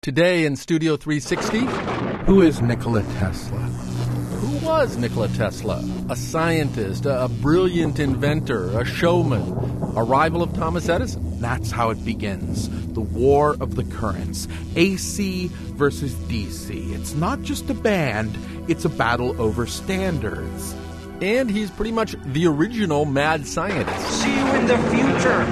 Today in Studio 360, who is Nikola Tesla? Who was Nikola Tesla? A scientist, a brilliant inventor, a showman, a rival of Thomas Edison. That's how it begins. The war of the currents. AC versus DC. It's not just a band, it's a battle over standards. And he's pretty much the original mad scientist. See you in the future!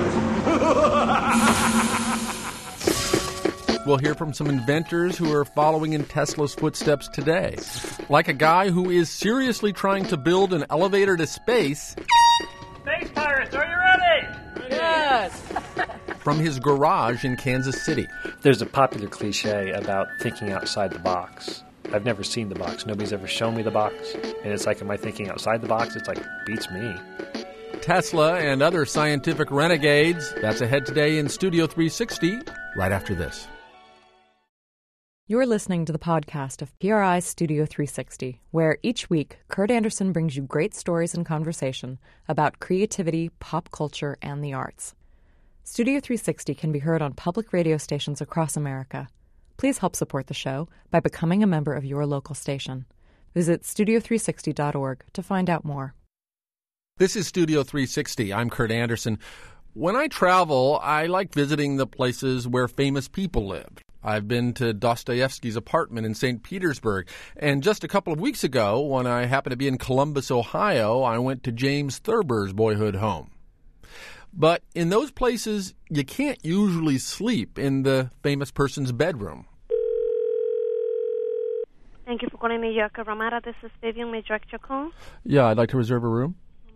We'll hear from some inventors who are following in Tesla's footsteps today. Like a guy who is seriously trying to build an elevator to space. Space Pirates, are you ready? Yes! From his garage in Kansas City. There's a popular cliche about thinking outside the box. I've never seen the box. Nobody's ever shown me the box. And it's like, am I thinking outside the box? It's like, beats me. Tesla and other scientific renegades. That's ahead today in Studio 360, right after this. You're listening to the podcast of PRI's Studio 360, where each week Kurt Anderson brings you great stories and conversation about creativity, pop culture, and the arts. Studio 360 can be heard on public radio stations across America. Please help support the show by becoming a member of your local station. Visit studio360.org to find out more. This is Studio 360. I'm Kurt Anderson. When I travel, I like visiting the places where famous people lived. I've been to Dostoevsky's apartment in St. Petersburg, and just a couple of weeks ago, when I happened to be in Columbus, Ohio, I went to James Thurber's boyhood home. But in those places, you can't usually sleep in the famous person's bedroom. Thank you for calling New York Ramada. This is Vivian. May I direct your call? Yeah, I'd like to reserve a room.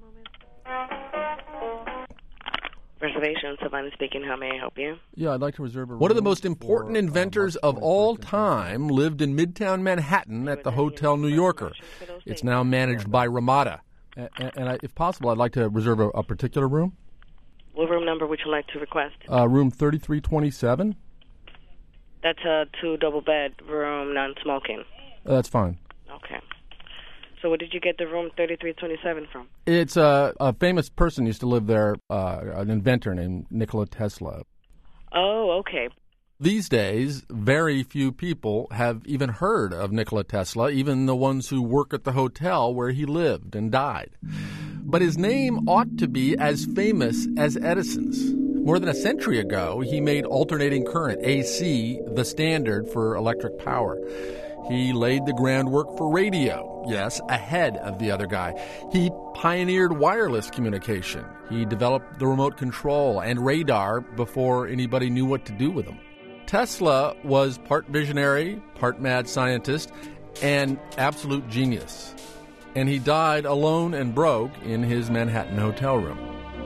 Reservation, Savannah speaking. How may I help you? Yeah, I'd like to reserve a room. One of the most important inventors of all time lived in Midtown Manhattan at the Hotel New Yorker. It's now managed by Ramada. And if possible, I'd like to reserve a particular room. What room number would you like to request? Room 3327. That's a two-double bed room, non-smoking. That's fine. Okay. So where did you get the room 3327 from? It's a famous person used to live there, an inventor named Nikola Tesla. Oh, okay. These days, very few people have even heard of Nikola Tesla, even the ones who work at the hotel where he lived and died. But his name ought to be as famous as Edison's. More than a century ago, he made alternating current, AC, the standard for electric power. He laid the groundwork for radio, yes, ahead of the other guy. He pioneered wireless communication. He developed the remote control and radar before anybody knew what to do with them. Tesla was part visionary, part mad scientist, and absolute genius. And he died alone and broke in his Manhattan hotel room.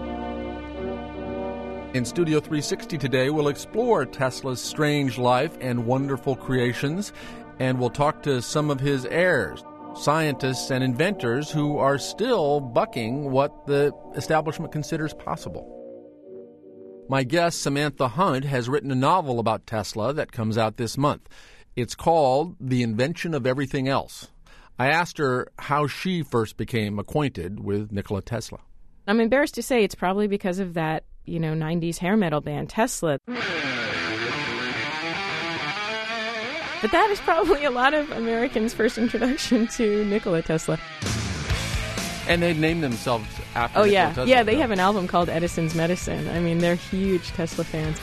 In Studio 360 today, we'll explore Tesla's strange life and wonderful creations, and we'll talk to some of his heirs, scientists and inventors who are still bucking what the establishment considers possible. My guest, Samantha Hunt, has written a novel about Tesla that comes out this month. It's called The Invention of Everything Else. I asked her how she first became acquainted with Nikola Tesla. I'm embarrassed to say it's probably because of that, 90s hair metal band, Tesla. But that is probably a lot of Americans' first introduction to Nikola Tesla. And they named themselves after Nikola Tesla. Yeah, they have an album called Edison's Medicine. I mean, they're huge Tesla fans.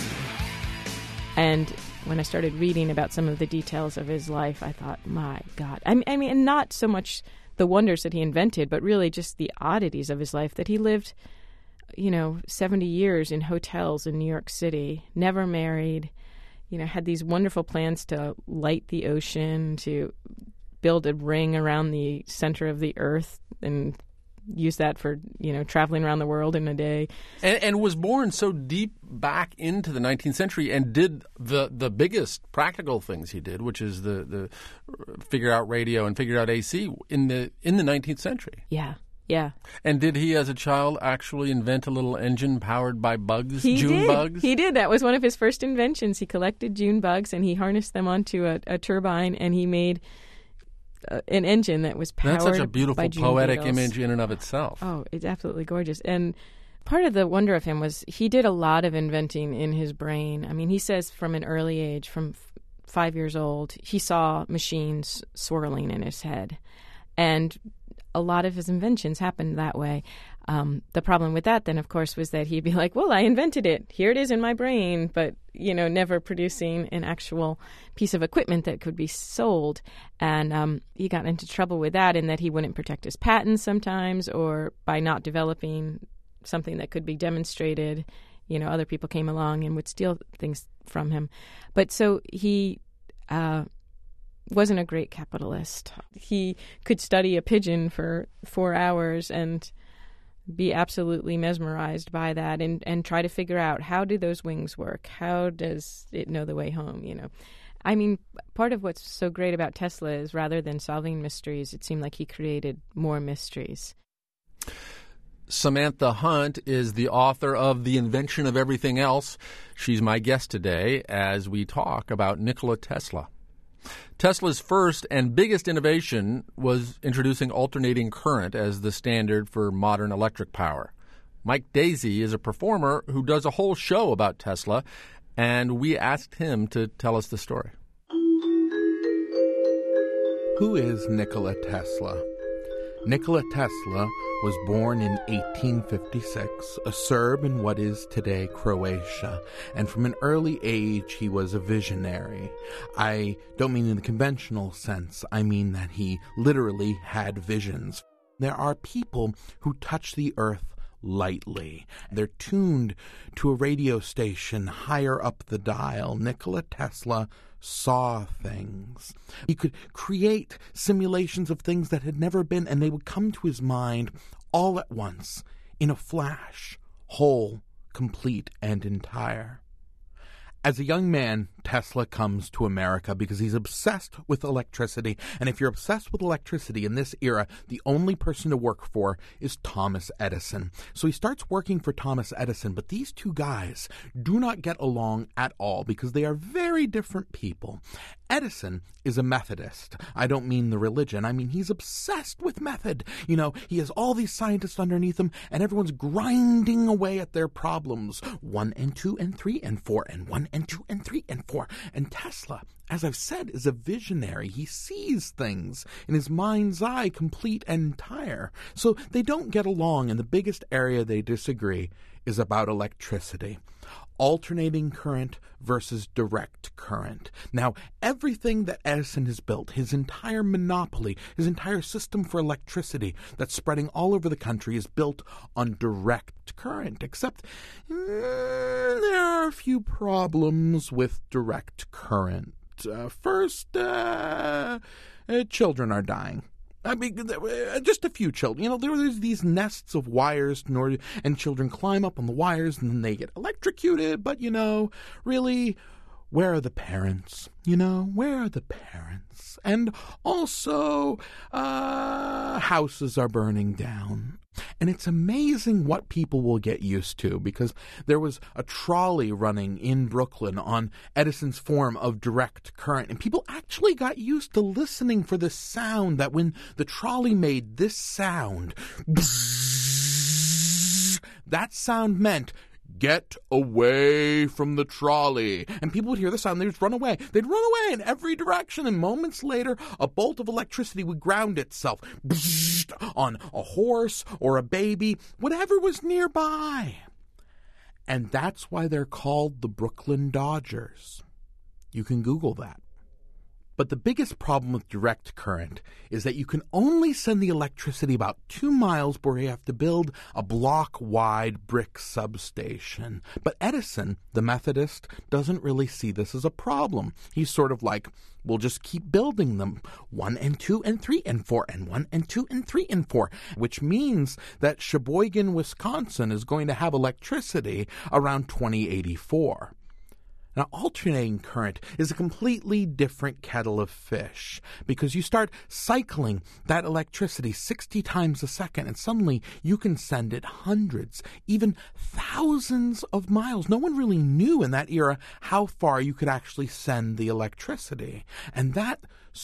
And when I started reading about some of the details of his life, I thought, my God. I mean, and not so much the wonders that he invented, but really just the oddities of his life, that he lived, 70 years in hotels in New York City, never married, had these wonderful plans to light the ocean, to build a ring around the center of the earth and use that for, traveling around the world in a day. And was born so deep back into the 19th century and did the biggest practical things he did, which is the figure out radio and figure out AC in the 19th century. Yeah. Yeah. And did he, as a child, actually invent a little engine powered by bugs, June bugs? He did. That was one of his first inventions. He collected June bugs and he harnessed them onto a turbine, and he made an engine that was powered by June That's such a beautiful, poetic beetles. image in and of itself. Oh, it's absolutely gorgeous. And part of the wonder of him was he did a lot of inventing in his brain. I mean, he says from an early age, from 5 years old, he saw machines swirling in his head. And a lot of his inventions happened that way. The problem with that then, of course, was that he'd be like, well, I invented it. Here it is in my brain, but, never producing an actual piece of equipment that could be sold. And he got into trouble with that in that he wouldn't protect his patents sometimes, or by not developing something that could be demonstrated, other people came along and would steal things from him. But so he wasn't a great capitalist. He could study a pigeon for 4 hours and be absolutely mesmerized by that and try to figure out, how do those wings work? How does it know the way home, I mean, part of what's so great about Tesla is rather than solving mysteries, it seemed like he created more mysteries. Samantha Hunt is the author of The Invention of Everything Else. She's my guest today as we talk about Nikola Tesla. Tesla's first and biggest innovation was introducing alternating current as the standard for modern electric power. Mike Daisey is a performer who does a whole show about Tesla, and we asked him to tell us the story. Who is Nikola Tesla? Nikola Tesla was born in 1856, a Serb in what is today Croatia, and from an early age he was a visionary. I don't mean in the conventional sense, I mean that he literally had visions. There are people who touch the earth lightly. They're tuned to a radio station higher up the dial. Nikola Tesla saw things. He could create simulations of things that had never been, and they would come to his mind all at once, in a flash, whole, complete, and entire. As a young man, Tesla comes to America because he's obsessed with electricity. And if you're obsessed with electricity in this era, the only person to work for is Thomas Edison. So he starts working for Thomas Edison, but these two guys do not get along at all because they are very different people. Edison is a Methodist. I don't mean the religion. I mean he's obsessed with method. He has all these scientists underneath him, and everyone's grinding away at their problems. 1 and 2 and 3 and 4 and 1 and 2 and 3 and 4. And Tesla, as I've said, is a visionary. He sees things in his mind's eye, complete and entire. So they don't get along, and the biggest area they disagree is about electricity. Alternating current versus direct current. Now, everything that Edison has built, his entire monopoly, his entire system for electricity that's spreading all over the country is built on direct current, except there are a few problems with direct current. First, children are dying. I mean, just a few children. There's these nests of wires and children climb up on the wires and then they get electrocuted. But, really, where are the parents? Where are the parents? And also, houses are burning down. And it's amazing what people will get used to, because there was a trolley running in Brooklyn on Edison's form of direct current, and people actually got used to listening for the sound that when the trolley made this sound, that sound meant, get away from the trolley. And people would hear the sound, they'd just run away. They'd run away in every direction, and moments later, a bolt of electricity would ground itself on a horse or a baby, whatever was nearby. And that's why they're called the Brooklyn Dodgers. You can Google that. But the biggest problem with direct current is that you can only send the electricity about 2 miles where you have to build a block-wide brick substation. But Edison, the Methodist, doesn't really see this as a problem. He's sort of like, we'll just keep building them 1 and 2 and 3 and 4 and 1 and 2 and 3 and 4, which means that Sheboygan, Wisconsin is going to have electricity around 2084. Now, alternating current is a completely different kettle of fish, because you start cycling that electricity 60 times a second, and suddenly you can send it hundreds, even thousands of miles. No one really knew in that era how far you could actually send the electricity. And that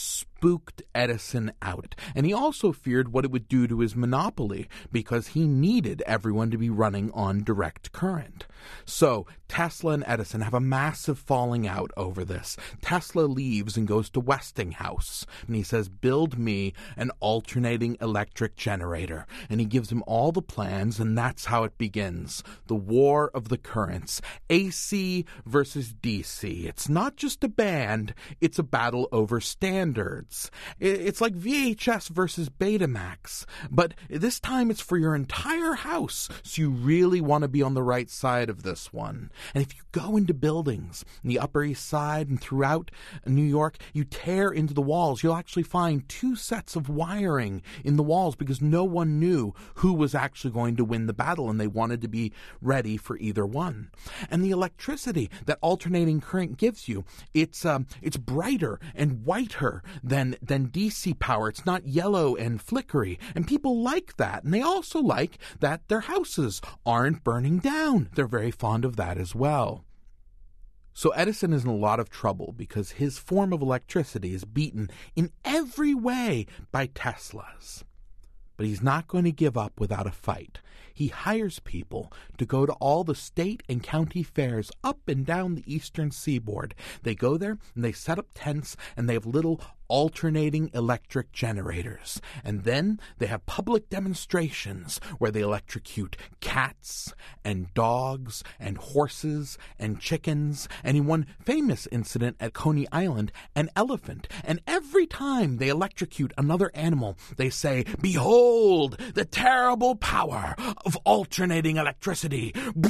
spooked Edison out. And he also feared what it would do to his monopoly, because he needed everyone to be running on direct current. So Tesla and Edison have a massive falling out over this. Tesla leaves and goes to Westinghouse, and he says, build me an alternating electric generator. And he gives him all the plans, and that's how it begins. The war of the currents. AC versus DC. It's not just a band, it's a battle over standards. It's like VHS versus Betamax, but this time it's for your entire house, so you really want to be on the right side of this one. And if you go into buildings in the Upper East Side and throughout New York, you tear into the walls, you'll actually find 2 sets of wiring in the walls, because no one knew who was actually going to win the battle, and they wanted to be ready for either one. And the electricity that alternating current gives you, it's brighter and whiter than DC power. It's not yellow and flickery, and people like that. And they also like that their houses aren't burning down. They're very fond of that as well. So Edison is in a lot of trouble because his form of electricity is beaten in every way by Tesla's. But he's not going to give up without a fight. He hires people to go to all the state and county fairs up and down the eastern seaboard. They go there and they set up tents, and they have little alternating electric generators. And then they have public demonstrations where they electrocute cats and dogs and horses and chickens. And in one famous incident at Coney Island, an elephant. And every time they electrocute another animal, they say, "Behold the terrible power of alternating electricity."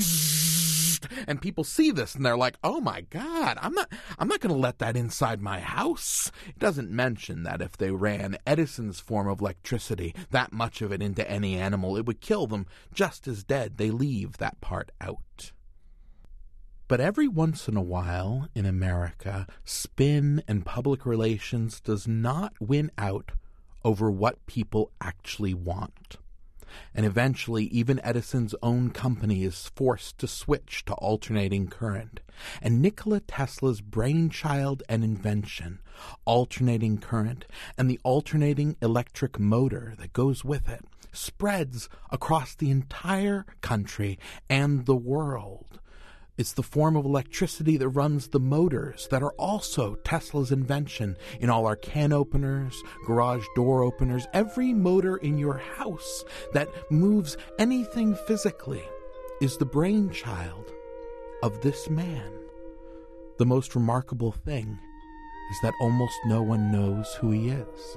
And people see this and they're like, "Oh my God, I'm not going to let that inside my house." It doesn't mention that if they ran Edison's form of electricity, that much of it, into any animal, it would kill them just as dead. They leave that part out. But every once in a while in America, spin and public relations does not win out over what people actually want. And eventually, even Edison's own company is forced to switch to alternating current. And Nikola Tesla's brainchild and invention, alternating current, and the alternating electric motor that goes with it, spreads across the entire country and the world. It's the form of electricity that runs the motors that are also Tesla's invention in all our can openers, garage door openers, every motor in your house that moves anything physically is the brainchild of this man. The most remarkable thing is that almost no one knows who he is.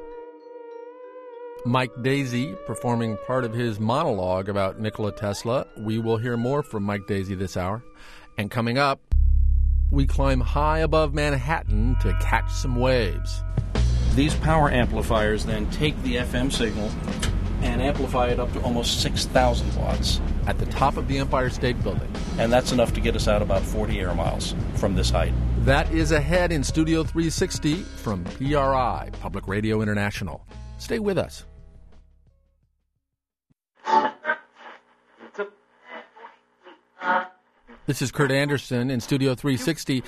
Mike Daisey performing part of his monologue about Nikola Tesla. We will hear more from Mike Daisey this hour. And coming up, we climb high above Manhattan to catch some waves. These power amplifiers then take the FM signal and amplify it up to almost 6,000 watts. At the top of the Empire State Building. And that's enough to get us out about 40 air miles from this height. That is ahead in Studio 360 from PRI, Public Radio International. Stay with us. This is Kurt Anderson in Studio 360.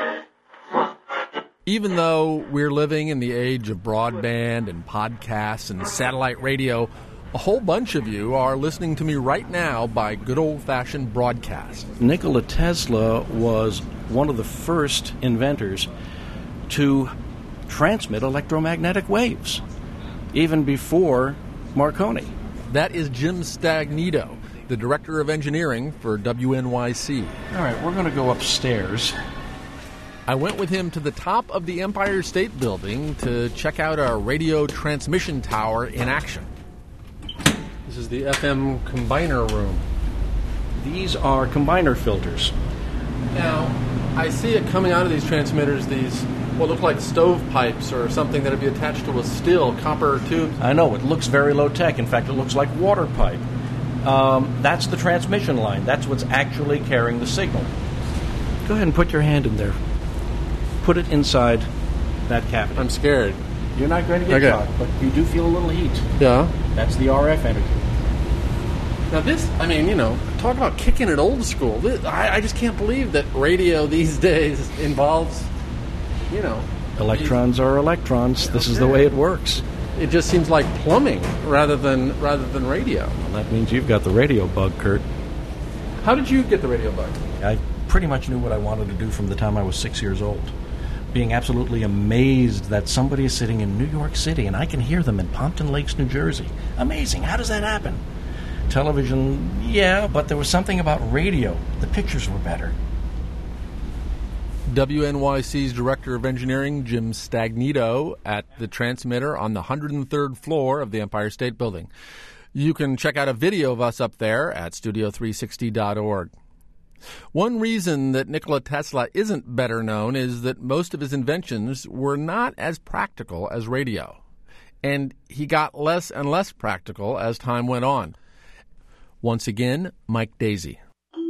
Even though we're living in the age of broadband and podcasts and satellite radio, a whole bunch of you are listening to me right now by good old-fashioned broadcast. Nikola Tesla was one of the first inventors to transmit electromagnetic waves, even before Marconi. That is Jim Stagnito, the Director of Engineering for WNYC. All right, we're going to go upstairs. I went with him to the top of the Empire State Building to check out a radio transmission tower in action. This is the FM combiner room. These are combiner filters. Now, I see it coming out of these transmitters, these what look like stovepipes or something that would be attached to a still, copper tube. I know, it looks very low-tech. In fact, it looks like water pipe. That's the transmission line. That's what's actually carrying the signal. Go ahead and put your hand in there. Put it inside that cavity. I'm scared. You're not going to get shocked, but you do feel a little heat. Yeah. That's the RF energy. Now this, talk about kicking it old school. I just can't believe that radio these days involves you know. Electrons are electrons. This is the way it works. It just seems like plumbing rather than radio. Well, that means you've got the radio bug, Kurt. How did you get the radio bug? I pretty much knew what I wanted to do from the time I was 6 years old. Being absolutely amazed that somebody is sitting in New York City and I can hear them in Pompton Lakes, New Jersey. Amazing. How does that happen? Television, yeah, but there was something about radio. The pictures were better. WNYC's Director of Engineering, Jim Stagnito, at the transmitter on the 103rd floor of the Empire State Building. You can check out a video of us up there at studio360.org. One reason that Nikola Tesla isn't better known is that most of his inventions were not as practical as radio. And he got less and less practical as time went on. Once again, Mike Daisey.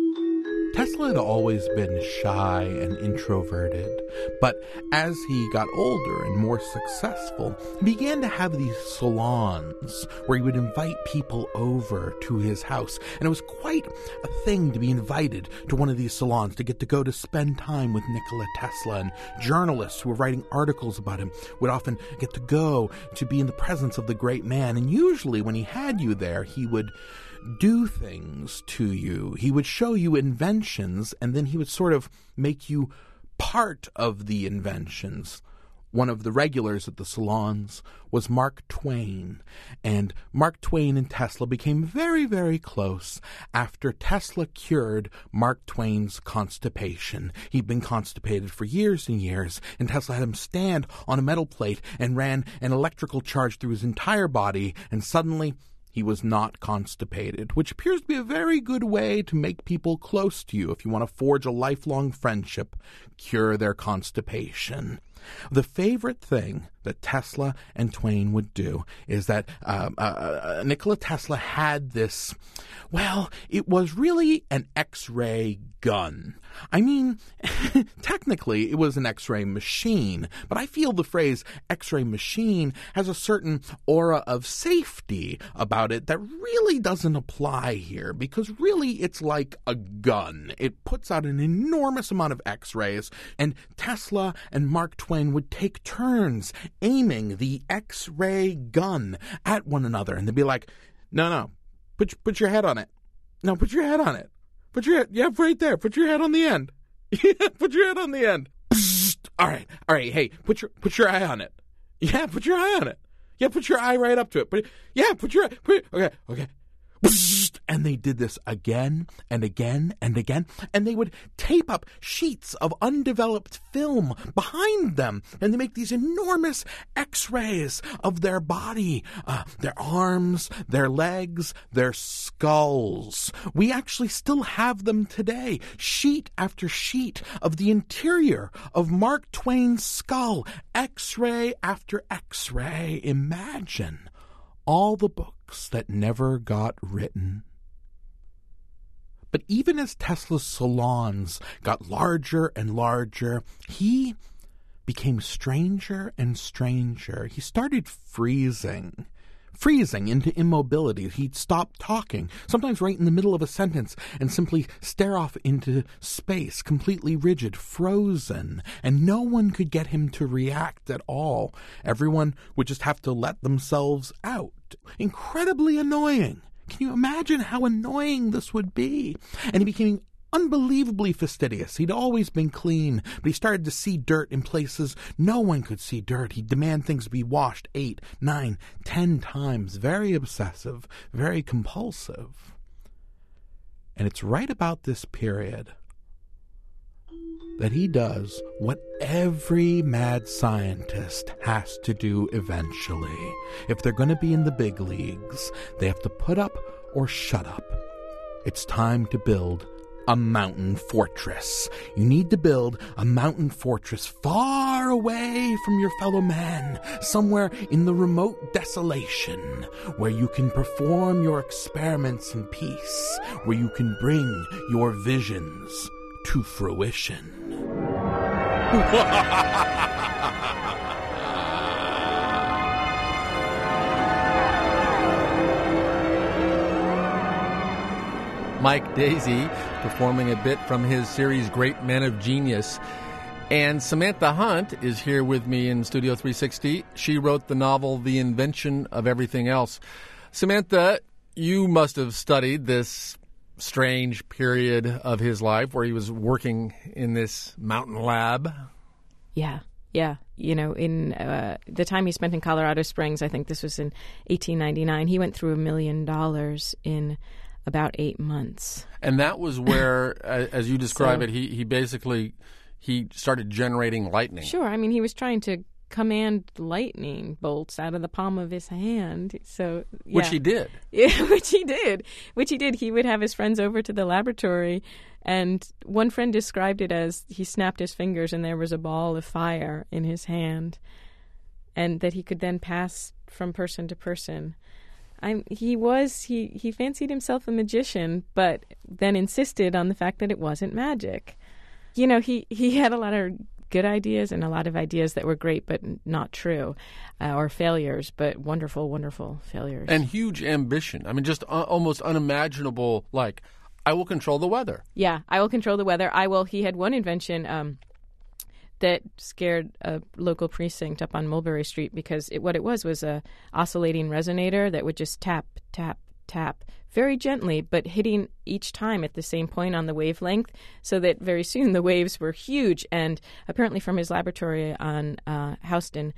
Tesla had always been shy and introverted, but as he got older and more successful, he began to have these salons where he would invite people over to his house. And it was quite a thing to be invited to one of these salons, to get to go to spend time with Nikola Tesla. And journalists who were writing articles about him would often get to go to be in the presence of the great man. And usually when he had you there, he would do things to you. He would show you inventions, and then he would sort of make you part of the inventions. One of the regulars at the salons was Mark Twain, and Mark Twain and Tesla became very, very close after Tesla cured Mark Twain's constipation. He'd been constipated for years and years, and Tesla had him stand on a metal plate and ran an electrical charge through his entire body, and suddenly he was not constipated, which appears to be a very good way to make people close to you if you want to forge a lifelong friendship, cure their constipation. The favorite thing that Tesla and Twain would do is that Nikola Tesla had this, well, it was really an X-ray gun. I mean, technically it was an X-ray machine, but I feel the phrase X-ray machine has a certain aura of safety about it that really doesn't apply here, because really it's like a gun. It puts out an enormous amount of X-rays, and Tesla and Mark Twain would take turns aiming the X-ray gun at one another, and they'd be like, no, put your head on it. No, put your head on it. Put your head, yeah, right there. Put your head on the end. Yeah, put your head on the end. Psst. All right. Hey, put your eye on it. Yeah, put your eye on it. Yeah, put your eye right up to it. Okay. Psst. And they did this again and again and again, and they would tape up sheets of undeveloped film behind them, and they make these enormous X-rays of their body, their arms, their legs, their skulls. We actually still have them today, sheet after sheet of the interior of Mark Twain's skull, X-ray after X-ray. Imagine all the books that never got written. But even as Tesla's salons got larger and larger, he became stranger and stranger. He started freezing into immobility. He'd stop talking, sometimes right in the middle of a sentence, and simply stare off into space, completely rigid, frozen, and no one could get him to react at all. Everyone would just have to let themselves out. Incredibly annoying. Can you imagine how annoying this would be? And he became unbelievably fastidious. He'd always been clean, but he started to see dirt in places no one could see dirt. He'd demand things be washed 8, 9, 10 times. Very obsessive, very compulsive. And it's right about this period that he does what every mad scientist has to do eventually. If they're going to be in the big leagues, they have to put up or shut up. It's time to build a mountain fortress. You need to build a mountain fortress far away from your fellow man, somewhere in the remote desolation, where you can perform your experiments in peace, where you can bring your visions to fruition. Mike Daisey performing a bit from his series Great Men of Genius. And Samantha Hunt is here with me in Studio 360. She wrote the novel The Invention of Everything Else. Samantha, you must have studied this strange period of his life where he was working in this mountain lab. Yeah. You know, in the time he spent in Colorado Springs, I think this was in 1899, he went through $1 million in about 8 months. And that was where, as you describe it, he basically started generating lightning. Sure. I mean, he was trying to command lightning bolts out of the palm of his hand. So, yeah. Which he did. Yeah, which he did. He would have his friends over to the laboratory, and one friend described it as he snapped his fingers and there was a ball of fire in his hand, and that he could then pass from person to person. He fancied himself a magician, but then insisted on the fact that it wasn't magic. You know, he had a lot of good ideas and a lot of ideas that were great but not true, or failures, but wonderful, wonderful failures. And huge ambition. I mean, just almost unimaginable, like, I will control the weather. Yeah, I will control the weather. He had one invention that scared a local precinct up on Mulberry Street because what it was a oscillating resonator that would just tap, tap, tap very gently, but hitting each time at the same point on the wavelength, so that very soon the waves were huge. And apparently from his laboratory on Houston,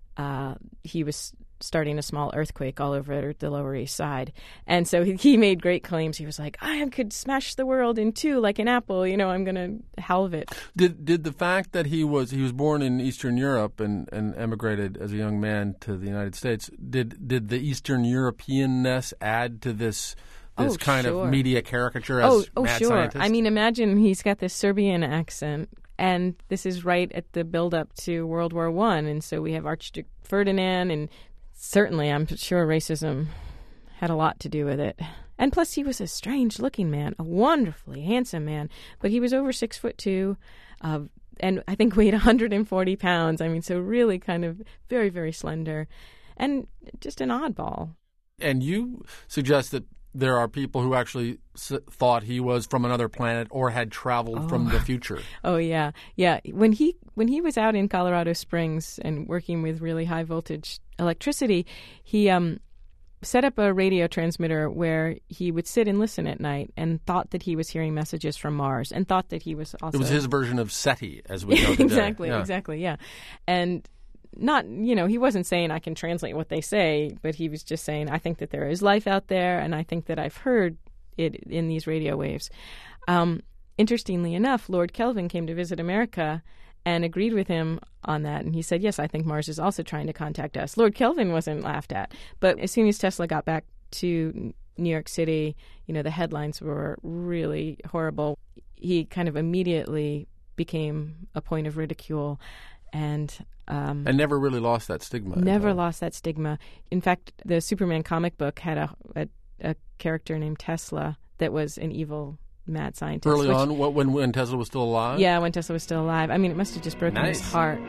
he was starting a small earthquake all over the Lower East Side. And so he made great claims. He was like, I could smash the world in two like an apple. You know, I'm going to halve it. Did the fact that he was born in Eastern Europe and emigrated as a young man to the United States, did the Eastern Europeanness add to this kind of media caricature as mad sure. scientist? I mean, imagine he's got this Serbian accent, and this is right at the build-up to World War I. And so we have Archduke Ferdinand, and certainly, I'm sure racism had a lot to do with it. And plus, he was a strange-looking man, a wonderfully handsome man, but he was over 6'2", and I think weighed 140 pounds. I mean, so really kind of very, very slender, and just an oddball. And you suggest that there are people who actually thought he was from another planet or had traveled from the future. Oh, yeah. Yeah. When he was out in Colorado Springs and working with really high voltage electricity, he set up a radio transmitter where he would sit and listen at night and thought that he was hearing messages from Mars and thought that he was also... It was his version of SETI, as we know today. Exactly, yeah. And not, he wasn't saying I can translate what they say, but he was just saying, I think that there is life out there, and I think that I've heard it in these radio waves. Interestingly enough, Lord Kelvin came to visit America and agreed with him on that. And he said, yes, I think Mars is also trying to contact us. Lord Kelvin wasn't laughed at. But as soon as Tesla got back to New York City, the headlines were really horrible. He kind of immediately became a point of ridicule. And never really lost that stigma. Never lost that stigma. In fact, the Superman comic book had a character named Tesla that was an evil mad scientist. Early on, when Tesla was still alive? Yeah, when Tesla was still alive. I mean, it must have just broken his heart.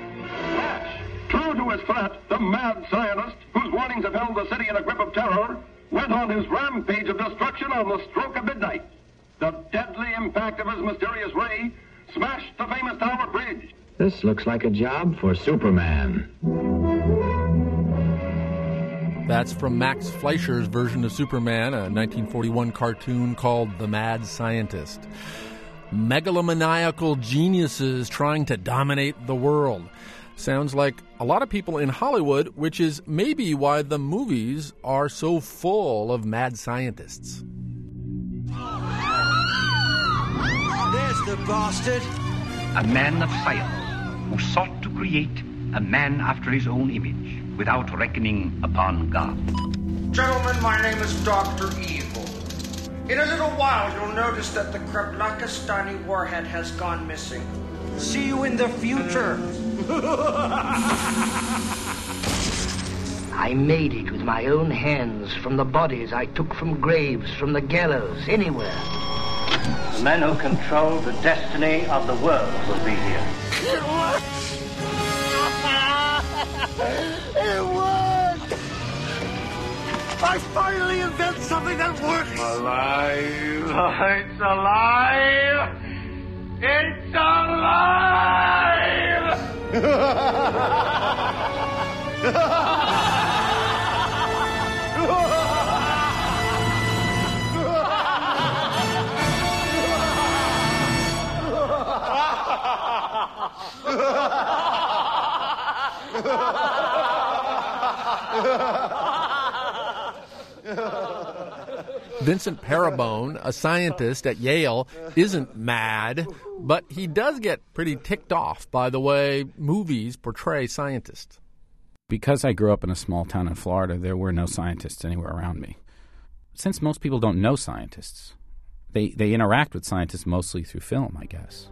True to his threat, the mad scientist, whose warnings have held the city in a grip of terror, went on his rampage of destruction on the stroke of midnight. The deadly impact of his mysterious ray smashed the famous Tower Bridge. This looks like a job for Superman. That's from Max Fleischer's version of Superman, a 1941 cartoon called The Mad Scientist. Megalomaniacal geniuses trying to dominate the world. Sounds like a lot of people in Hollywood, which is maybe why the movies are so full of mad scientists. There's the bastard. A man of science who sought to create a man after his own image without reckoning upon God. Gentlemen, my name is Dr. Evil. In a little while, you'll notice that the Kreplakistani warhead has gone missing. See you in the future. I made it with my own hands from the bodies I took from graves, from the gallows, anywhere. The men who control the destiny of the world will be here. It worked! It worked! I finally invented something that works! Alive! It's alive! It's alive! Vincent Pettibone, a scientist at Yale, isn't mad, but he does get pretty ticked off by the way movies portray scientists. Because I grew up in a small town in Florida, there were no scientists anywhere around me. Since most people don't know scientists, they interact with scientists mostly through film, I guess.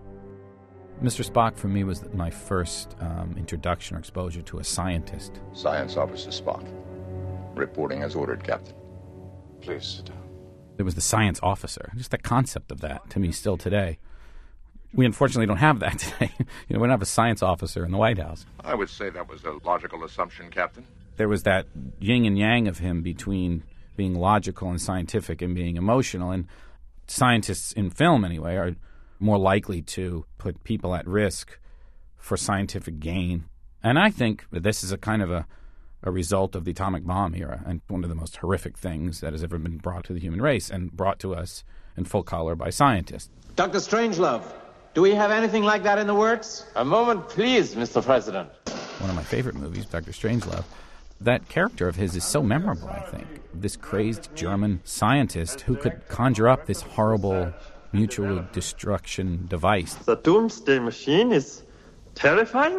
Mr. Spock, for me, was my first introduction or exposure to a scientist. Science Officer Spock. Reporting as ordered, Captain. Please sit down. There was the science officer. Just the concept of that, to me, still today. We unfortunately don't have that today. We don't have a science officer in the White House. I would say that was a logical assumption, Captain. There was that yin and yang of him between being logical and scientific and being emotional. And scientists in film, anyway, are more likely to put people at risk for scientific gain. And I think that this is a kind of a result of the atomic bomb era and one of the most horrific things that has ever been brought to the human race and brought to us in full color by scientists. Dr. Strangelove, do we have anything like that in the works? A moment, please, Mr. President. One of my favorite movies, Dr. Strangelove. That character of his is so memorable, I think. This crazed German scientist who could conjure up this horrible mutual destruction device. The doomsday machine is terrifying?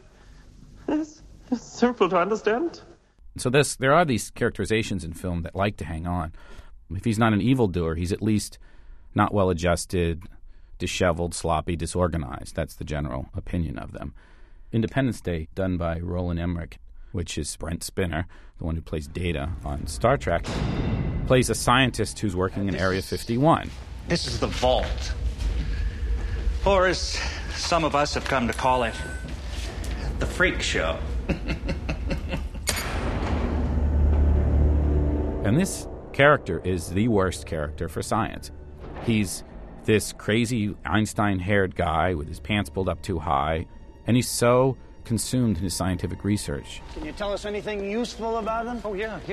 It's simple to understand. So there are these characterizations in film that like to hang on. If he's not an evildoer, he's at least not well-adjusted, disheveled, sloppy, disorganized. That's the general opinion of them. Independence Day, done by Roland Emmerich, which is Brent Spiner, the one who plays Data on Star Trek, plays a scientist who's working in Area 51. This is the vault. Or as some of us have come to call it, the freak show. And this character is the worst character for science. He's this crazy Einstein-haired guy with his pants pulled up too high, and he's so consumed in his scientific research. Can you tell us anything useful about them? Oh, yeah.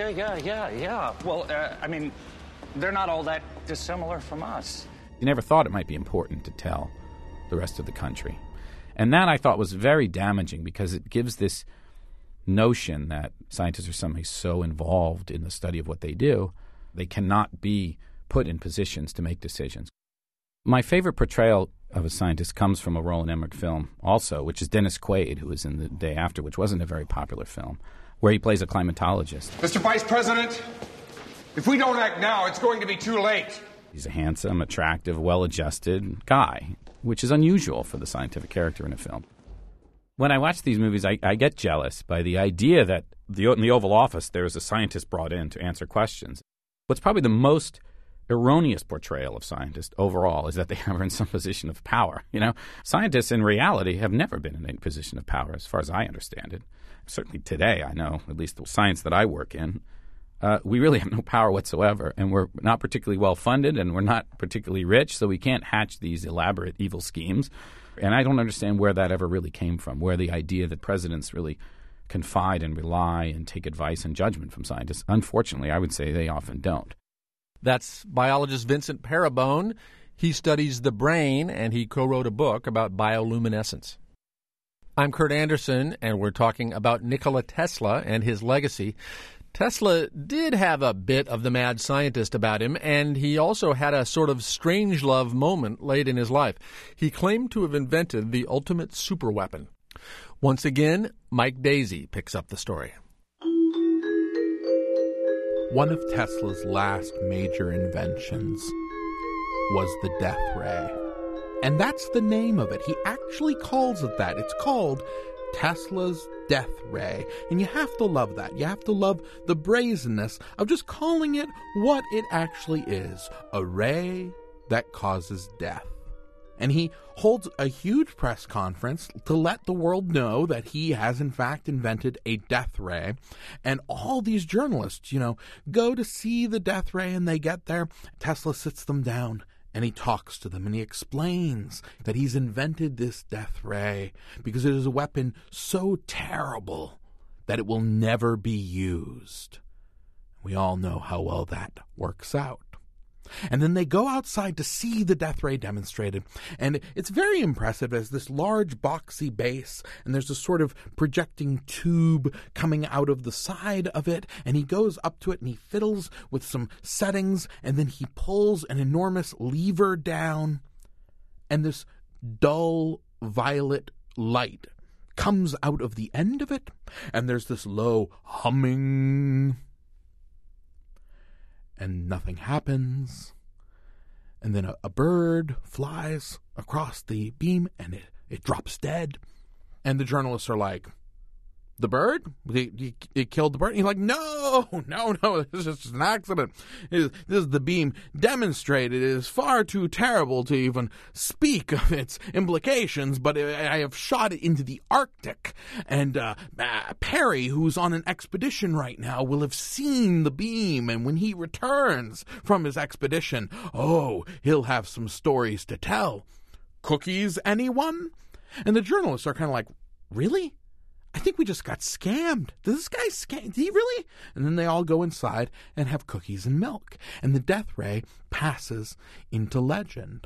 Well, they're not all that dissimilar from us. He never thought it might be important to tell the rest of the country. And that, I thought, was very damaging because it gives this notion that scientists are somehow so involved in the study of what they do, they cannot be put in positions to make decisions. My favorite portrayal of a scientist comes from a Roland Emmerich film also, which is Dennis Quaid, who was in The Day After, which wasn't a very popular film, where he plays a climatologist. Mr. Vice President, if we don't act now, it's going to be too late. He's a handsome, attractive, well-adjusted guy, which is unusual for the scientific character in a film. When I watch these movies, I get jealous by the idea that in the Oval Office there is a scientist brought in to answer questions. What's probably the most erroneous portrayal of scientists overall is that they are in some position of power. Scientists in reality have never been in a position of power, as far as I understand it. Certainly today, I know, at least the science that I work in, we really have no power whatsoever, and we're not particularly well-funded, and we're not particularly rich, so we can't hatch these elaborate evil schemes. And I don't understand where that ever really came from, where the idea that presidents really confide and rely and take advice and judgment from scientists. Unfortunately, I would say they often don't. That's biologist Vincent Pettibone. He studies the brain, and he co-wrote a book about bioluminescence. I'm Kurt Anderson, and we're talking about Nikola Tesla and his legacy. Tesla did have a bit of the mad scientist about him, and he also had a sort of Strangelove moment late in his life. He claimed to have invented the ultimate superweapon. Once again, Mike Daisey picks up the story. One of Tesla's last major inventions was the death ray. And that's the name of it. He actually calls it that. It's called Tesla's death ray. And you have to love that. You have to love the brazenness of just calling it what it actually is, a ray that causes death. And he holds a huge press conference to let the world know that he has in fact invented a death ray. And all these journalists, go to see the death ray, and they get there. Tesla sits them down And he talks to them and he explains that he's invented this death ray because it is a weapon so terrible that it will never be used. We all know how well that works out. And then they go outside to see the death ray demonstrated. And it's very impressive as this large boxy base, and there's a sort of projecting tube coming out of the side of it, and he goes up to it and he fiddles with some settings, and then he pulls an enormous lever down, and this dull violet light comes out of the end of it, and there's this low humming, and nothing happens. And then a bird flies across the beam, and it drops dead. And the journalists are like, the bird? It killed the bird? And he's like, no, this is just an accident. This is the beam demonstrated. It is far too terrible to even speak of its implications, but I have shot it into the Arctic. And Perry, who's on an expedition right now, will have seen the beam, and when he returns from his expedition, he'll have some stories to tell. Cookies, anyone? And the journalists are kind of like, really? I think we just got scammed. Did this guy scam? Did he really? And then they all go inside and have cookies and milk. And the death ray passes into legend.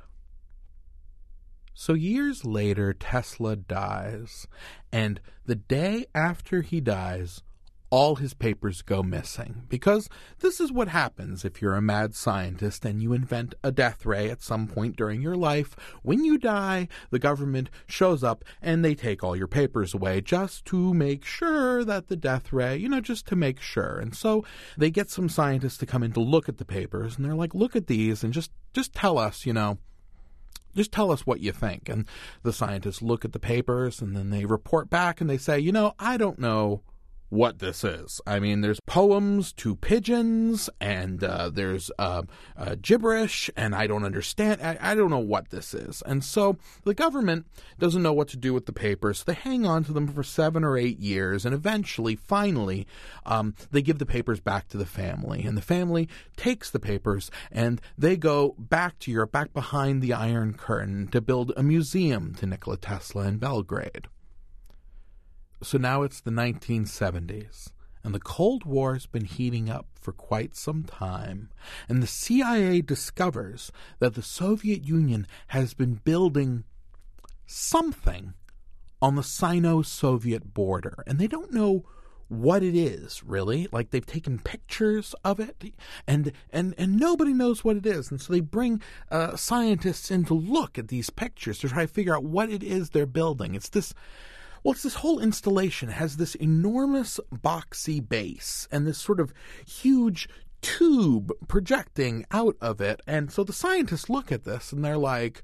So years later, Tesla dies. And the day after he dies, all his papers go missing. Because this is what happens if you're a mad scientist and you invent a death ray at some point during your life. When you die, the government shows up and they take all your papers away just to make sure that the death ray, just to make sure. And so they get some scientists to come in to look at the papers, and they're like, look at these and just tell us, just tell us what you think. And the scientists look at the papers and then they report back and they say, I don't know what this is. I mean, there's poems to pigeons, and there's gibberish, and I don't understand. I don't know what this is. And so the government doesn't know what to do with the papers. So they hang on to them for 7 or 8 years, and eventually, finally, they give the papers back to the family. And the family takes the papers, and they go back to Europe, back behind the Iron Curtain, to build a museum to Nikola Tesla in Belgrade. So now it's the 1970s, and the Cold War has been heating up for quite some time, and the CIA discovers that the Soviet Union has been building something on the Sino-Soviet border, and they don't know what it is, really. Like, they've taken pictures of it, and nobody knows what it is, and so they bring scientists in to look at these pictures to try to figure out what it is they're building. It's this whole installation. It has this enormous boxy base and this sort of huge tube projecting out of it. And so the scientists look at this and they're like,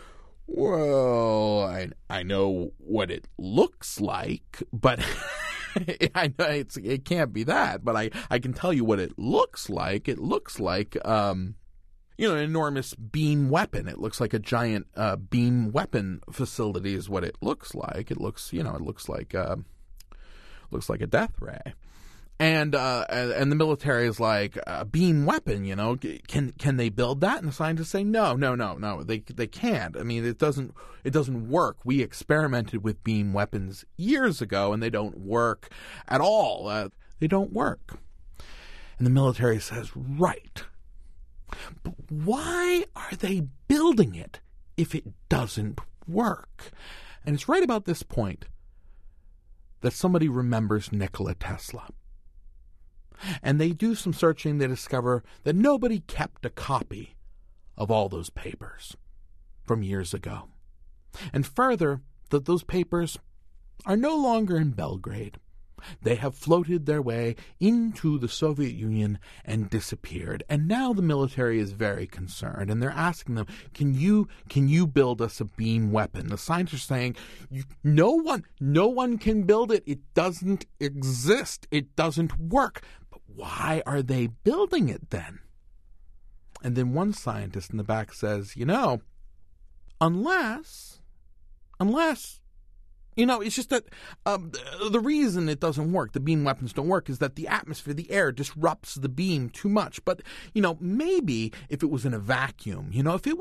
well, I know what it looks like, but I know it can't be that, but I can tell you what it looks like. It looks like an enormous beam weapon. It looks like a giant beam weapon facility is what it looks like. It looks, like a death ray. And the military is like, a beam weapon, can they build that? And the scientists say, no, they can't. I mean, it doesn't work. We experimented with beam weapons years ago, and they don't work at all. They don't work. And the military says, right. But why are they building it if it doesn't work? And it's right about this point that somebody remembers Nikola Tesla. And they do some searching. They discover that nobody kept a copy of all those papers from years ago. And further, that those papers are no longer in Belgrade. They have floated their way into the Soviet Union and disappeared. And now the military is very concerned, and they're asking them, can you build us a beam weapon? The scientists are saying, no one can build it. It doesn't exist. It doesn't work. But why are they building it then? And then one scientist in the back says, unless It's just that the reason it doesn't work, the beam weapons don't work, is that the atmosphere, the air disrupts the beam too much. But, maybe if it was in a vacuum,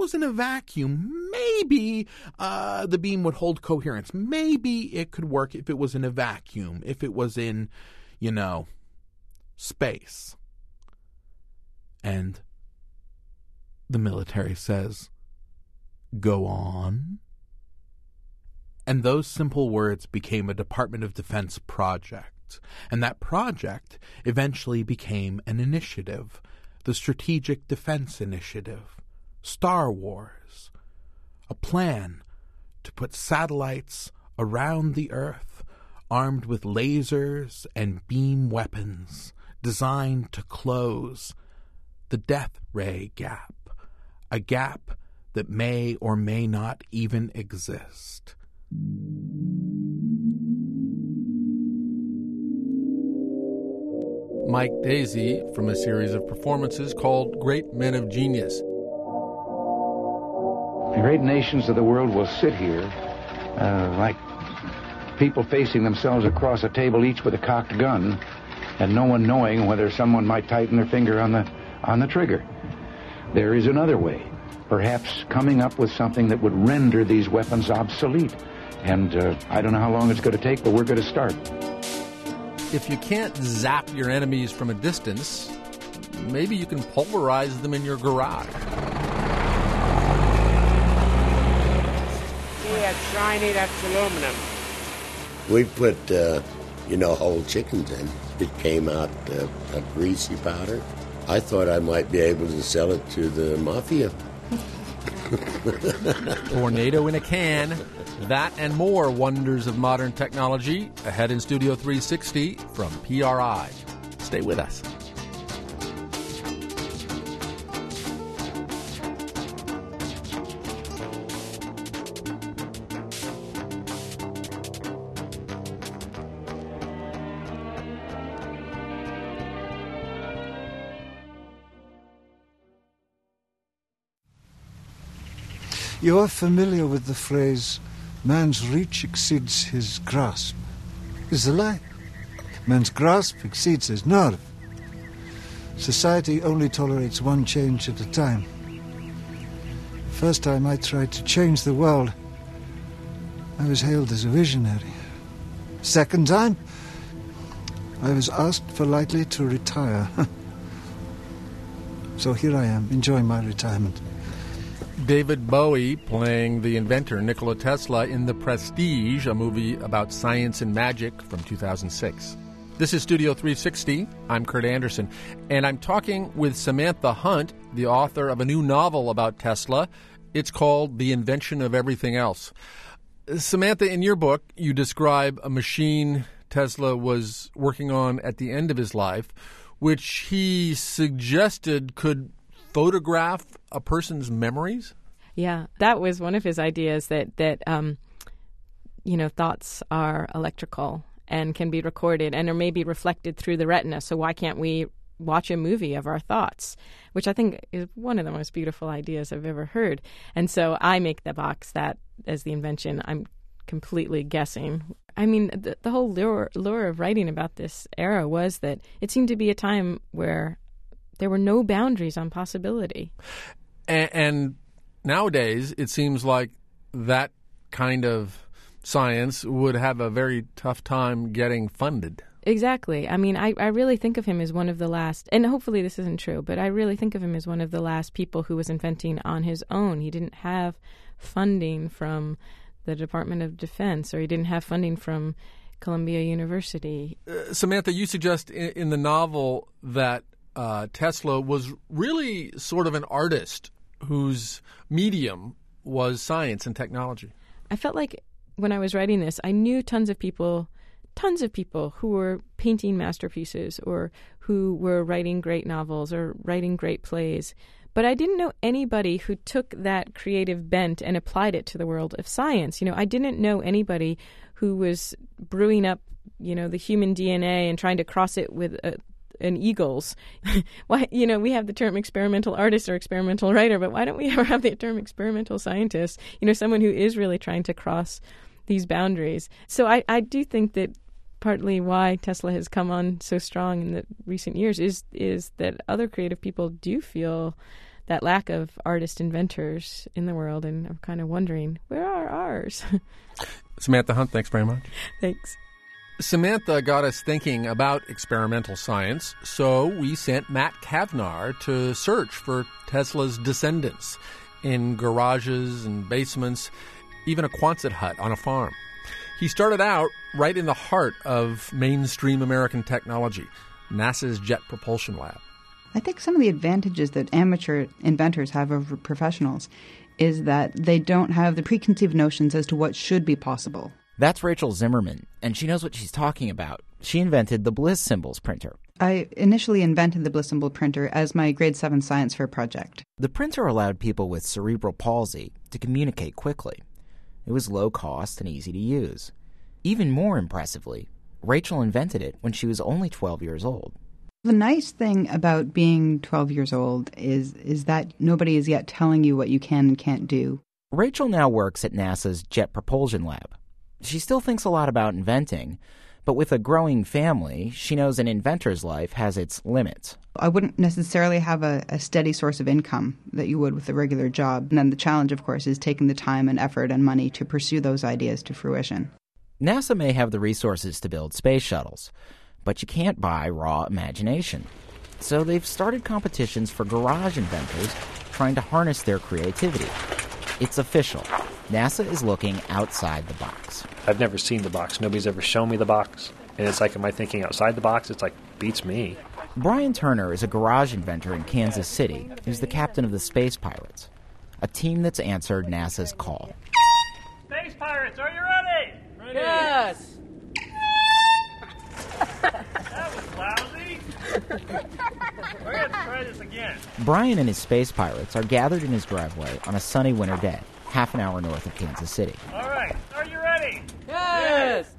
maybe the beam would hold coherence. Maybe it could work if it was in a vacuum, if it was in, space. And the military says, go on. And those simple words became a Department of Defense project. And that project eventually became an initiative, the Strategic Defense Initiative, Star Wars, a plan to put satellites around the Earth armed with lasers and beam weapons designed to close the death ray gap, a gap that may or may not even exist. Mike Daisey from a series of performances called Great Men of Genius. The great nations of the world will sit here like people facing themselves across a table, each with a cocked gun, and no one knowing whether someone might tighten their finger on the trigger. There is another way, perhaps coming up with something that would render these weapons obsolete. And I don't know how long it's going to take, but we're going to start. If you can't zap your enemies from a distance, maybe you can pulverize them in your garage. See, that's shiny, that's aluminum. We put, whole chickens in. It came out a greasy powder. I thought I might be able to sell it to the mafia. Tornado in a can. That and more wonders of modern technology ahead in Studio 360 from PRI. Stay with us. You are familiar with the phrase, man's reach exceeds his grasp. It's a lie. Man's grasp exceeds his nerve. Society only tolerates one change at a time. First time I tried to change the world, I was hailed as a visionary. Second time, I was asked politely to retire. So here I am, enjoying my retirement. David Bowie playing the inventor Nikola Tesla in The Prestige, a movie about science and magic from 2006. This is Studio 360. I'm Kurt Anderson, and I'm talking with Samantha Hunt, the author of a new novel about Tesla. It's called The Invention of Everything Else. Samantha, in your book, you describe a machine Tesla was working on at the end of his life, which he suggested could photograph a person's memories? Yeah, that was one of his ideas, that thoughts are electrical and can be recorded and are maybe reflected through the retina. So why can't we watch a movie of our thoughts, which I think is one of the most beautiful ideas I've ever heard. And so I make the box that as the invention. I'm completely guessing. I mean, the whole lure of writing about this era was that it seemed to be a time where there were no boundaries on possibility. And nowadays, it seems like that kind of science would have a very tough time getting funded. Exactly. I mean, I really think of him as one of the last, and hopefully this isn't true, but I really think of him as one of the last people who was inventing on his own. He didn't have funding from the Department of Defense, or he didn't have funding from Columbia University. Samantha, you suggest in the novel that Tesla was really sort of an artist whose medium was science and technology. I felt like when I was writing this, I knew tons of people who were painting masterpieces or who were writing great novels or writing great plays. But I didn't know anybody who took that creative bent and applied it to the world of science. I didn't know anybody who was brewing up, the human DNA and trying to cross it with an eagle's. Why, we have the term experimental artist or experimental writer, but why don't we ever have the term experimental scientist? Someone who is really trying to cross these boundaries. So I do think that partly why Tesla has come on so strong in the recent years is that other creative people do feel that lack of artist inventors in the world, and I'm kind of wondering, where are ours? Samantha Hunt, thanks very much. Thanks. Samantha got us thinking about experimental science, so we sent Matt Kavnar to search for Tesla's descendants in garages and basements, even a Quonset hut on a farm. He started out right in the heart of mainstream American technology, NASA's Jet Propulsion Lab. I think some of the advantages that amateur inventors have over professionals is that they don't have the preconceived notions as to what should be possible. That's Rachel Zimmerman, and she knows what she's talking about. She invented the Bliss Symbols printer. I initially invented the Bliss Symbol printer as my grade 7 science fair project. The printer allowed people with cerebral palsy to communicate quickly. It was low cost and easy to use. Even more impressively, Rachel invented it when she was only 12 years old. The nice thing about being 12 years old is that nobody is yet telling you what you can and can't do. Rachel now works at NASA's Jet Propulsion Lab. She still thinks a lot about inventing, but with a growing family, she knows an inventor's life has its limits. I wouldn't necessarily have a steady source of income that you would with a regular job. And then the challenge, of course, is taking the time and effort and money to pursue those ideas to fruition. NASA may have the resources to build space shuttles, but you can't buy raw imagination. So they've started competitions for garage inventors trying to harness their creativity. It's official. NASA is looking outside the box. I've never seen the box. Nobody's ever shown me the box. And it's like, am I thinking outside the box? It's like, beats me. Brian Turner is a garage inventor in Kansas City who's the captain of the Space Pirates, a team that's answered NASA's call. Space Pirates, are you ready? Ready. Yes. That was lousy. We're going to try this again. Brian and his Space Pirates are gathered in his driveway on a sunny winter day, half an hour north of Kansas City. All right, are you ready? Yes.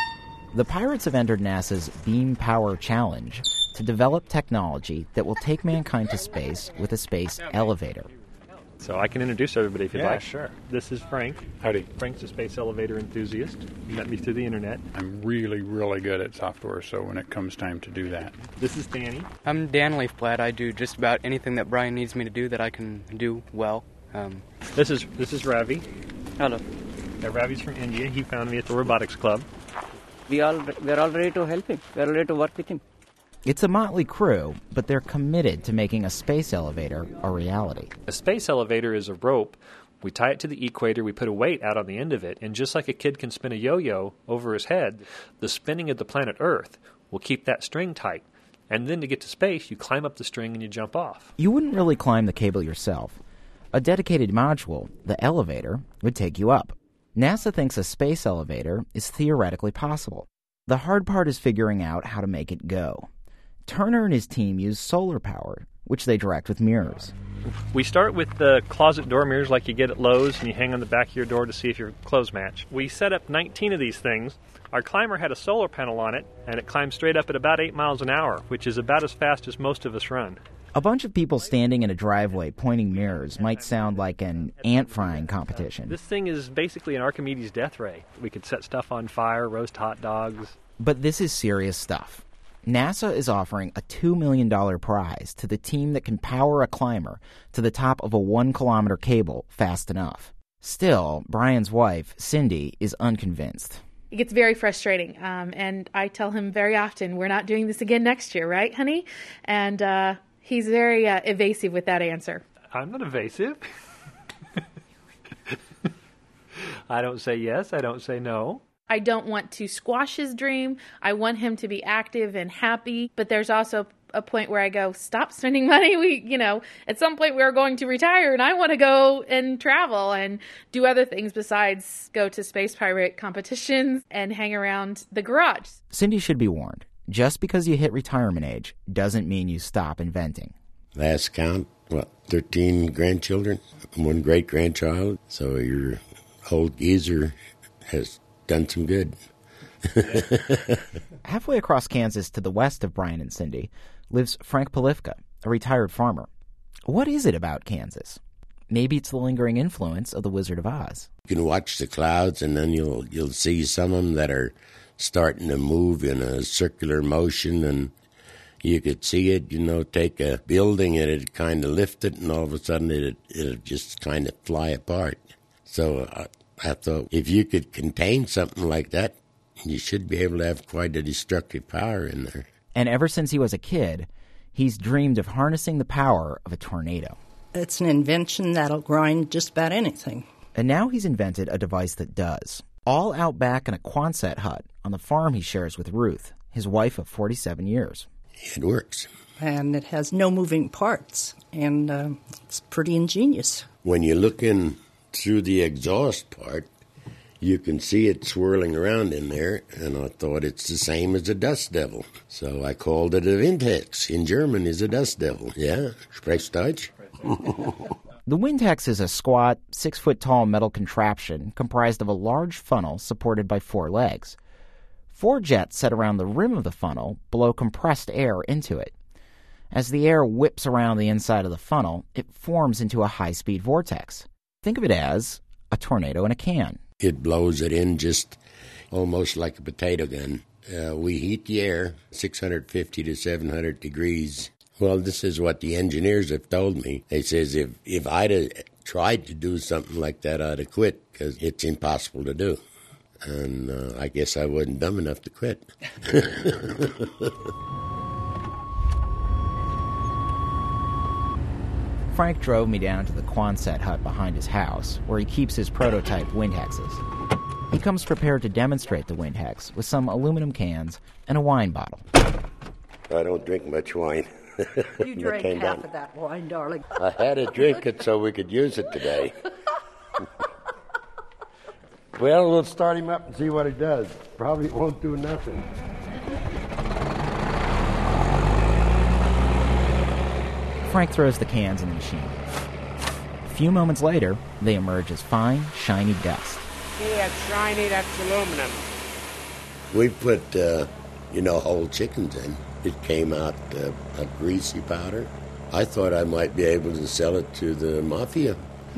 The Pirates have entered NASA's Beam Power Challenge to develop technology that will take mankind to space with a space elevator. So I can introduce everybody if you'd like. Sure. This is Frank. Howdy. Frank's a space elevator enthusiast. He met me through the internet. I'm really, really good at software, so when it comes time to do that. This is Danny. I'm Dan Leafblad. I do just about anything that Brian needs me to do that I can do well. This is Ravi. Hello. Yeah, Ravi's from India. He found me at the robotics club. We're all ready to help him. We're ready to work with him. It's a motley crew, but they're committed to making a space elevator a reality. A space elevator is a rope. We tie it to the equator, we put a weight out on the end of it, and just like a kid can spin a yo-yo over his head, the spinning of the planet Earth will keep that string tight. And then to get to space, you climb up the string and you jump off. You wouldn't really climb the cable yourself. A dedicated module, the elevator, would take you up. NASA thinks a space elevator is theoretically possible. The hard part is figuring out how to make it go. Turner and his team use solar power, which they direct with mirrors. We start with the closet door mirrors like you get at Lowe's, and you hang on the back of your door to see if your clothes match. We set up 19 of these things. Our climber had a solar panel on it, and it climbed straight up at about 8 miles an hour, which is about as fast as most of us run. A bunch of people standing in a driveway pointing mirrors might sound like an ant frying competition. This thing is basically an Archimedes death ray. We could set stuff on fire, roast hot dogs. But this is serious stuff. NASA is offering a $2 million prize to the team that can power a climber to the top of a 1-kilometer cable fast enough. Still, Brian's wife, Cindy, is unconvinced. It gets very frustrating, and I tell him very often, we're not doing this again next year, right, honey? And he's very evasive with that answer. I'm not evasive. I don't say yes, I don't say no. I don't want to squash his dream. I want him to be active and happy. But there's also a point where I go, stop spending money. At some point we're going to retire and I want to go and travel and do other things besides go to Space Pirate competitions and hang around the garage. Cindy should be warned. Just because you hit retirement age doesn't mean you stop inventing. Last count, 13 grandchildren, 1 great-grandchild. So your old geezer has done some good. Halfway across Kansas to the west of Brian and Cindy lives Frank Polifka, a retired farmer. What is it about Kansas? Maybe it's the lingering influence of The Wizard of Oz. You can watch the clouds, and then you'll see some of them that are starting to move in a circular motion, and you could see it, take a building and it'd kind of lift it, and all of a sudden it'd just kind of fly apart. So I thought, if you could contain something like that, you should be able to have quite a destructive power in there. And ever since he was a kid, he's dreamed of harnessing the power of a tornado. It's an invention that'll grind just about anything. And now he's invented a device that does. All out back in a Quonset hut on the farm he shares with Ruth, his wife of 47 years. It works. And it has no moving parts, and it's pretty ingenious. When you look in through the exhaust part, you can see it swirling around in there, and I thought it's the same as a dust devil. So I called it a Windhex. In German is a dust devil. Yeah, sprichst Deutsch? The Windhex is a squat, 6-foot-tall metal contraption comprised of a large funnel supported by 4 legs. 4 jets set around the rim of the funnel blow compressed air into it. As the air whips around the inside of the funnel, it forms into a high-speed vortex. Think of it as a tornado in a can. It blows it in just almost like a potato gun. We heat the air 650 to 700 degrees. Well, this is what the engineers have told me. They says if I'd have tried to do something like that, I'd have quit, because it's impossible to do. And I guess I wasn't dumb enough to quit. Frank drove me down to the Quonset hut behind his house, where he keeps his prototype Windhexes. He comes prepared to demonstrate the Windhex with some aluminum cans and a wine bottle. I don't drink much wine. You drank half of that wine, darling. I had to drink it so we could use it today. Well, we'll start him up and see what he does. Probably won't do nothing. Frank throws the cans in the machine. A few moments later, they emerge as fine, shiny dust. Yeah, shiny, that's aluminum. We put, whole chickens in. It came out a greasy powder. I thought I might be able to sell it to the mafia.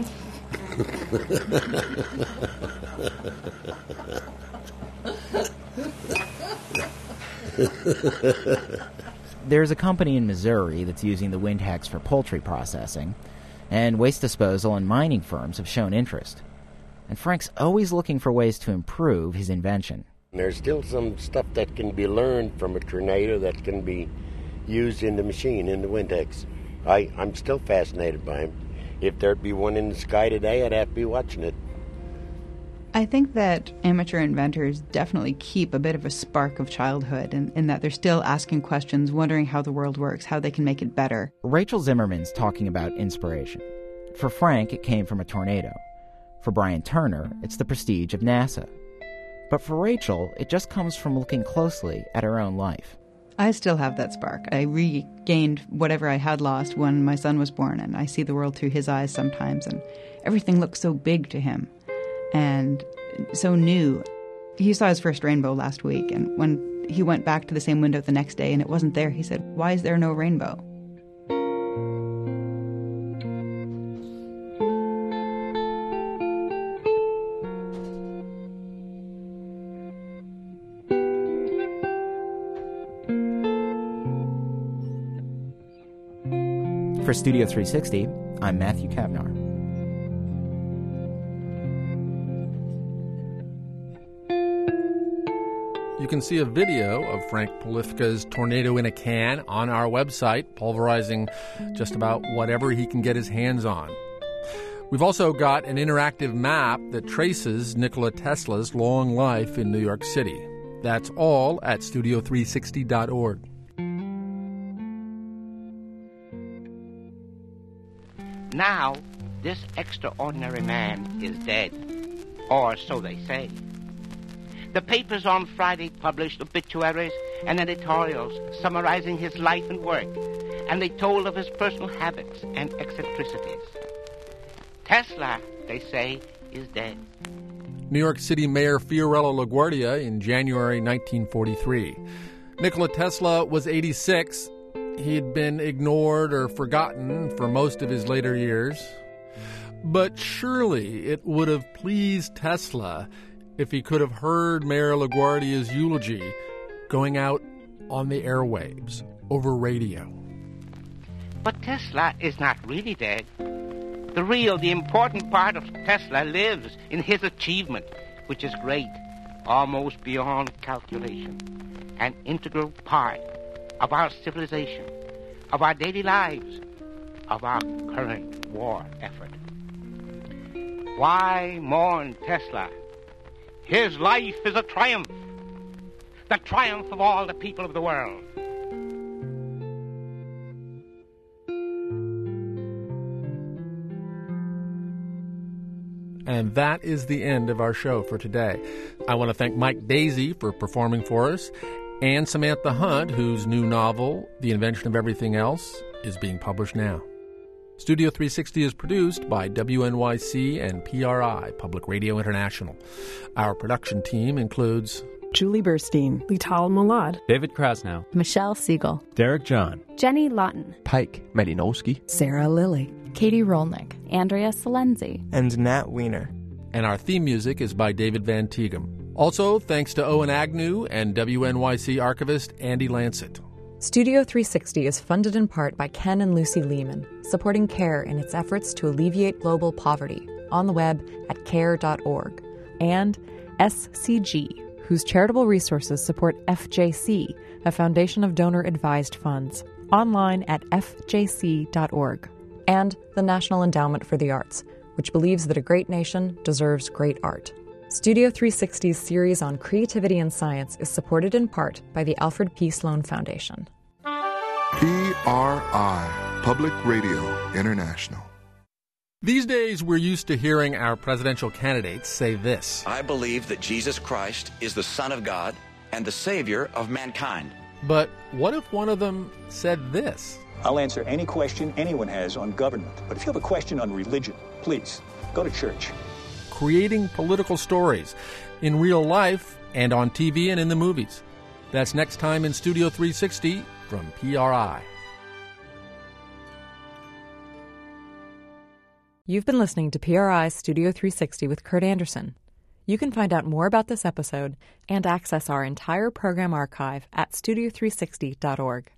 There's a company in Missouri that's using the Windhex for poultry processing, and waste disposal and mining firms have shown interest. And Frank's always looking for ways to improve his invention. There's still some stuff that can be learned from a tornado that can be used in the machine, in the Windhex. I'm still fascinated by him. If there'd be one in the sky today, I'd have to be watching it. I think that amateur inventors definitely keep a bit of a spark of childhood in that they're still asking questions, wondering how the world works, how they can make it better. Rachel Zimmerman's talking about inspiration. For Frank, it came from a tornado. For Brian Turner, it's the prestige of NASA. But for Rachel, it just comes from looking closely at her own life. I still have that spark. I regained whatever I had lost when my son was born, and I see the world through his eyes sometimes, and everything looks so big to him and so new. He saw his first rainbow last week, and when he went back to the same window the next day and it wasn't there, he said, "Why is there no rainbow?" For Studio 360, I'm Matthew Kavnar. You can see a video of Frank Polifka's Tornado in a Can on our website, pulverizing just about whatever he can get his hands on. We've also got an interactive map that traces Nikola Tesla's long life in New York City. That's all at studio360.org. Now, this extraordinary man is dead, or so they say. The papers on Friday published obituaries and editorials summarizing his life and work, and they told of his personal habits and eccentricities. Tesla, they say, is dead. New York City Mayor Fiorello LaGuardia in January 1943. Nikola Tesla was 86. He had been ignored or forgotten for most of his later years. But surely it would have pleased Tesla if he could have heard Mayor LaGuardia's eulogy going out on the airwaves over radio. But Tesla is not really dead. The important part of Tesla lives in his achievement, which is great, almost beyond calculation, an integral part of our civilization, of our daily lives, of our current war effort. Why mourn Tesla? His life is a triumph, the triumph of all the people of the world. And that is the end of our show for today. I want to thank Mike Daisey for performing for us, and Samantha Hunt, whose new novel, The Invention of Everything Else, is being published now. Studio 360 is produced by WNYC and PRI, Public Radio International. Our production team includes Julie Burstein, Lital Molad, David Krasnow, Michelle Siegel, Derek John, Jenny Lawton, Pike Malinowski, Sarah Lilly, Katie Rolnick, Andrea Salenzi, and Nat Wiener. And our theme music is by David Van Tegum. Also, thanks to Owen Agnew and WNYC archivist Andy Lancet. Studio 360 is funded in part by Ken and Lucy Lehman, supporting CARE in its efforts to alleviate global poverty, on the web at care.org, and SCG, whose charitable resources support FJC, a foundation of donor-advised funds, online at fjc.org, and the National Endowment for the Arts, which believes that a great nation deserves great art. Studio 360's series on creativity and science is supported in part by the Alfred P. Sloan Foundation. PRI, Public Radio International. These days, we're used to hearing our presidential candidates say this: I believe that Jesus Christ is the Son of God and the Savior of mankind. But what if one of them said this? I'll answer any question anyone has on government. But if you have a question on religion, please, go to church. Creating political stories in real life and on TV and in the movies. That's next time in Studio 360 from PRI. You've been listening to PRI's Studio 360 with Kurt Anderson. You can find out more about this episode and access our entire program archive at studio360.org.